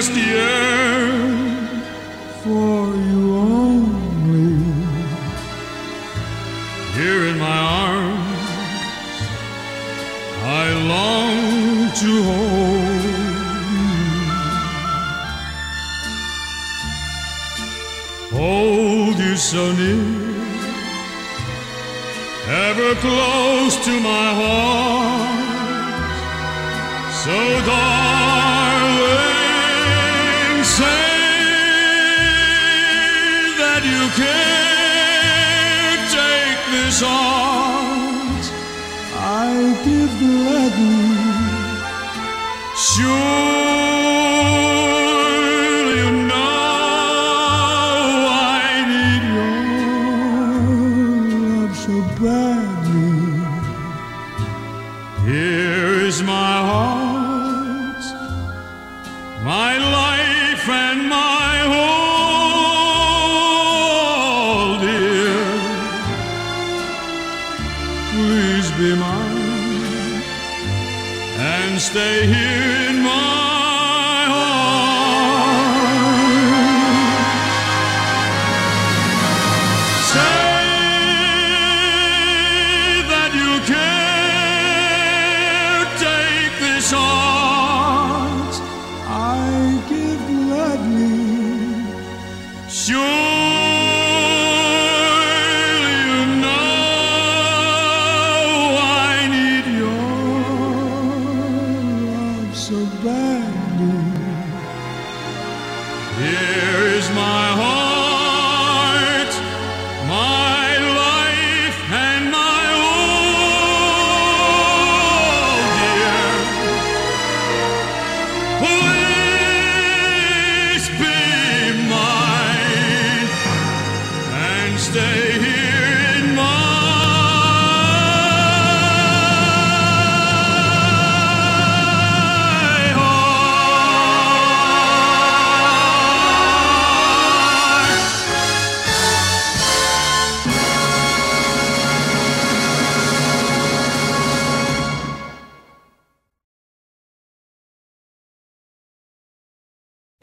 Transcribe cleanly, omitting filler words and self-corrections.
just yearn for you only. Here in my arms, I long to hold you so near, ever close to my heart. So darling, say that you can't take this heart I give gladly. Surely you know I need your love so badly. Here is my heart, my life and my whole, dear. Please be mine and stay here in my